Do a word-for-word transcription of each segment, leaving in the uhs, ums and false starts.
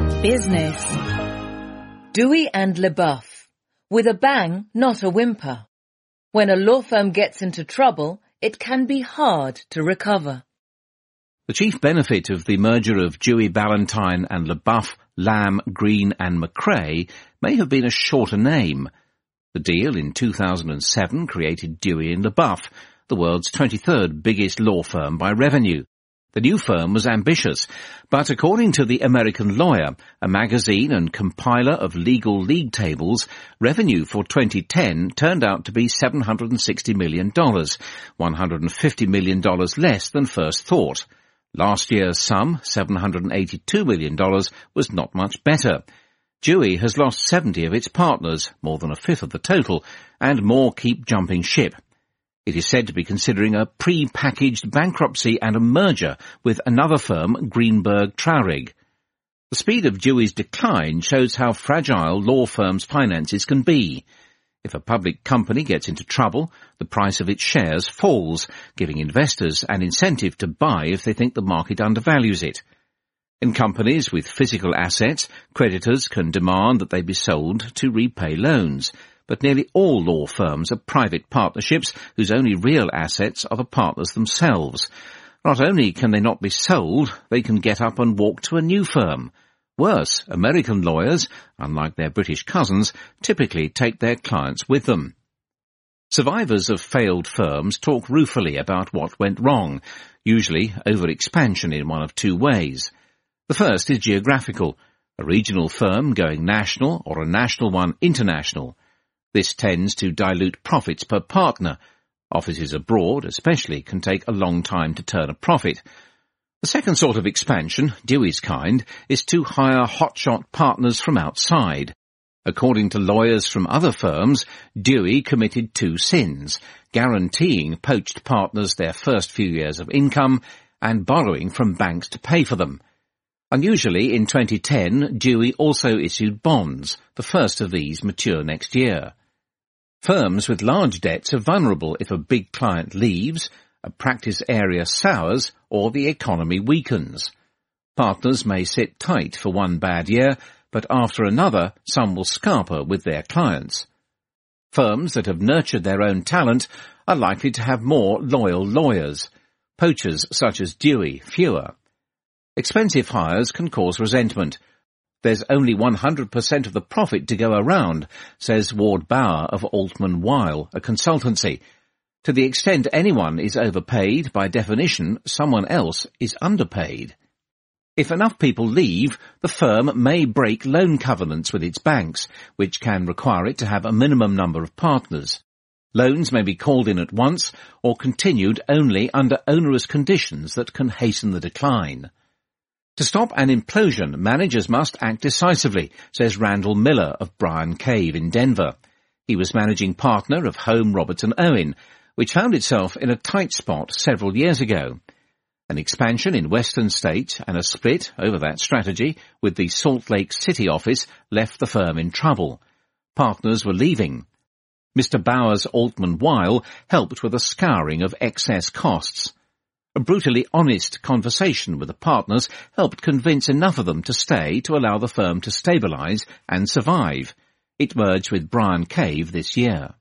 Business. Dewey and LeBoeuf. With a bang, not a whimper. When a law firm gets into trouble, it can be hard to recover. The chief benefit of the merger of Dewey Ballantyne and LeBoeuf, Lamb, Green and McRae may have been a shorter name. The deal in two thousand seven created Dewey and LeBoeuf, the world's twenty-third biggest law firm by revenue. The new firm was ambitious, but according to The American Lawyer, a magazine and compiler of legal league tables, revenue for twenty ten turned out to be seven hundred sixty million dollars, one hundred fifty million dollars less than first thought. Last year's sum, seven hundred eighty-two million dollars, was not much better. Dewey has lost seventy of its partners, more than a fifth of the total, and more keep jumping ship. It is said to be considering a pre-packaged bankruptcy and a merger with another firm, Greenberg Traurig. The speed of Dewey's decline shows how fragile law firms' finances can be. If a public company gets into trouble, the price of its shares falls, giving investors an incentive to buy if they think the market undervalues it. In companies with physical assets, creditors can demand that they be sold to repay loans. But nearly all law firms are private partnerships whose only real assets are the partners themselves. Not only can they not be sold, they can get up and walk to a new firm. Worse, American lawyers, unlike their British cousins, typically take their clients with them. Survivors of failed firms talk ruefully about what went wrong, usually over-expansion in one of two ways. The first is geographical, a regional firm going national or a national one international. This tends to dilute profits per partner. Offices abroad, especially, can take a long time to turn a profit. The second sort of expansion, Dewey's kind, is to hire hotshot partners from outside. According to lawyers from other firms, Dewey committed two sins, guaranteeing poached partners their first few years of income and borrowing from banks to pay for them. Unusually, in twenty ten, Dewey also issued bonds. The first of these mature next year. Firms with large debts are vulnerable if a big client leaves, a practice area sours, or the economy weakens. Partners may sit tight for one bad year, but after another, some will scarper with their clients. Firms that have nurtured their own talent are likely to have more loyal lawyers. Poachers such as Dewey, fewer. Expensive hires can cause resentment. There's only one hundred percent of the profit to go around, says Ward Bauer of Altman Weil, a consultancy. To the extent anyone is overpaid, by definition, someone else is underpaid. If enough people leave, the firm may break loan covenants with its banks, which can require it to have a minimum number of partners. Loans may be called in at once or continued only under onerous conditions that can hasten the decline. To stop an implosion, managers must act decisively, says Randall Miller of Bryan Cave in Denver. He was managing partner of Home Robertson Owen, which found itself in a tight spot several years ago. An expansion in western states and a split over that strategy with the Salt Lake City office left the firm in trouble. Partners were leaving. Mister Bauer's Altman Weil helped with a scouring of excess costs. A brutally honest conversation with the partners helped convince enough of them to stay to allow the firm to stabilize and survive. It merged with Bryan Cave this year.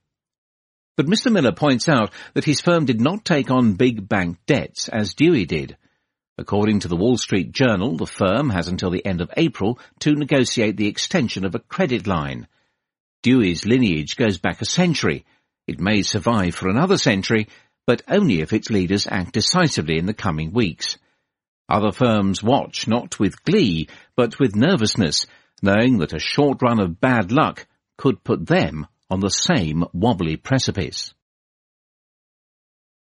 But Mister Miller points out that his firm did not take on big bank debts as Dewey did. According to the Wall Street Journal, the firm has until the end of April to negotiate the extension of a credit line. Dewey's lineage goes back a century. It may survive for another century, but only if its leaders act decisively in the coming weeks. Other firms watch not with glee, but with nervousness, knowing that a short run of bad luck could put them on the same wobbly precipice.